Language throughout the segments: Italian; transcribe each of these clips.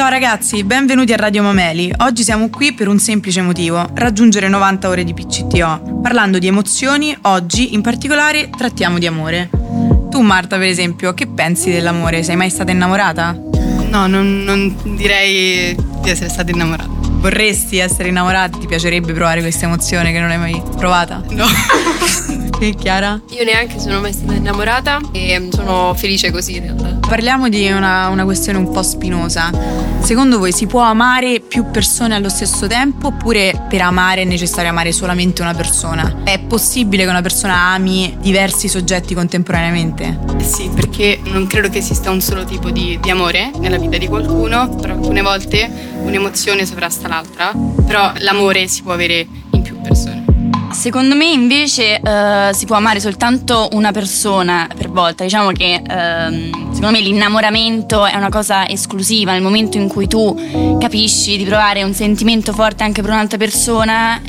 Ciao ragazzi, benvenuti a Radio Mameli. Oggi siamo qui per un semplice motivo: raggiungere 90 ore di PCTO. Parlando di emozioni, oggi in particolare trattiamo di amore. Tu Marta, per esempio, che pensi dell'amore? Sei mai stata innamorata? No, non direi di essere stata innamorata. Vorresti essere innamorata? Ti piacerebbe provare questa emozione che non hai mai provata? No. E Chiara? Io neanche sono mai stata innamorata e sono felice così in realtà. Parliamo di una questione un po' spinosa. Secondo voi si può amare più persone allo stesso tempo, oppure per amare è necessario amare solamente una persona? È possibile che una persona ami diversi soggetti contemporaneamente? Sì, perché non credo che esista un solo tipo di amore nella vita di qualcuno, però alcune volte un'emozione sovrasta l'altra, però l'amore si può avere in più persone. Secondo me invece si può amare soltanto una persona per volta. Diciamo che secondo me l'innamoramento è una cosa esclusiva. Nel momento in cui tu capisci di provare un sentimento forte anche per un'altra persona,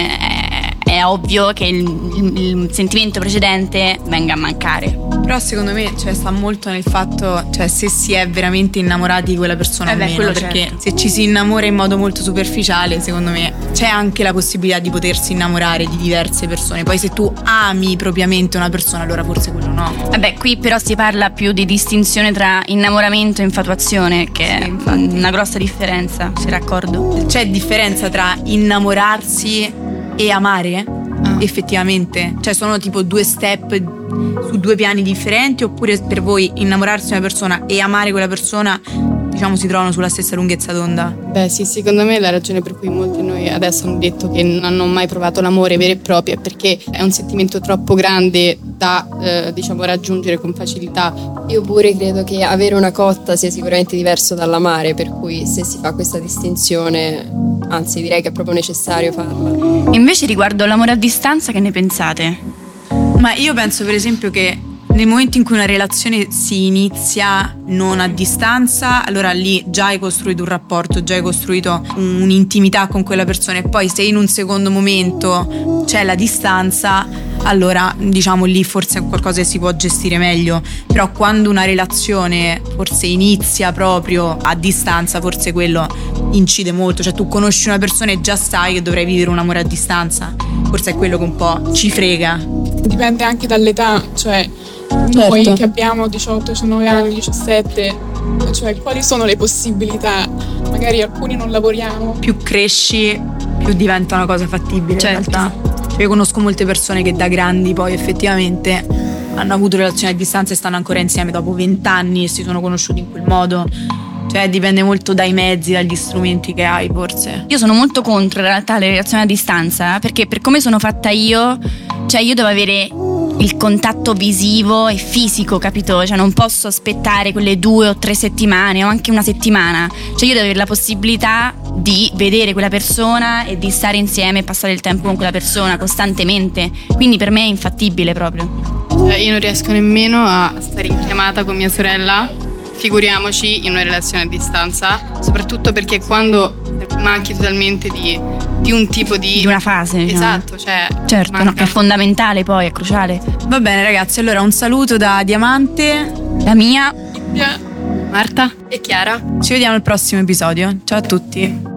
è ovvio che il sentimento precedente venga a mancare. Però secondo me sta molto nel fatto, se si è veramente innamorati di quella persona o meno, perché certo. Se ci si innamora in modo molto superficiale, secondo me c'è anche la possibilità di potersi innamorare di diverse persone. Poi se tu ami propriamente una persona, allora forse quello no. Vabbè, qui però si parla più di distinzione tra innamoramento e infatuazione, che è una grossa differenza, sei d'accordo? C'è differenza tra innamorarsi e amare? Effettivamente? Sono tipo due step su due piani differenti, oppure per voi innamorarsi di una persona e amare quella persona si trovano sulla stessa lunghezza d'onda? Beh sì, secondo me la ragione per cui molti di noi adesso hanno detto che non hanno mai provato l'amore vero e proprio è perché è un sentimento troppo grande da raggiungere con facilità. Io pure credo che avere una cotta sia sicuramente diverso dall'amare, per cui se si fa questa distinzione, anzi direi che è proprio necessario farla. Invece riguardo l'amore a distanza, che ne pensate? Ma io penso per esempio che nel momento in cui una relazione si inizia non a distanza, allora lì già hai costruito un rapporto, già hai costruito un'intimità con quella persona, e poi se in un secondo momento c'è la distanza, allora lì forse è qualcosa che si può gestire meglio. Però quando una relazione forse inizia proprio a distanza, forse quello incide molto. Tu conosci una persona e già sai che dovrai vivere un amore a distanza. Forse è quello che un po' ci frega. Dipende anche dall'età, noi che abbiamo 18, 19 anni, 17, quali sono le possibilità? Magari alcuni non lavoriamo. Più cresci, più diventa una cosa fattibile, certo. In realtà. Io conosco molte persone che da grandi poi effettivamente hanno avuto relazioni a distanza e stanno ancora insieme dopo 20 anni e si sono conosciuti in quel modo. Dipende molto dai mezzi, dagli strumenti che hai, forse. Io sono molto contro in realtà le relazioni a distanza, perché per come sono fatta io devo avere il contatto visivo e fisico, capito? Non posso aspettare quelle 2 o 3 settimane o anche una settimana. Io devo avere la possibilità di vedere quella persona e di stare insieme e passare il tempo con quella persona costantemente. Quindi per me è infattibile proprio. Io non riesco nemmeno a stare in chiamata con mia sorella, figuriamoci in una relazione a distanza, soprattutto perché quando manchi totalmente di un tipo di una fase. Esatto, certo, che è fondamentale, poi è cruciale. Va bene ragazzi, allora un saluto da Diamante, la mia, Marta e Chiara. ci vediamo al prossimo episodio. Ciao a tutti.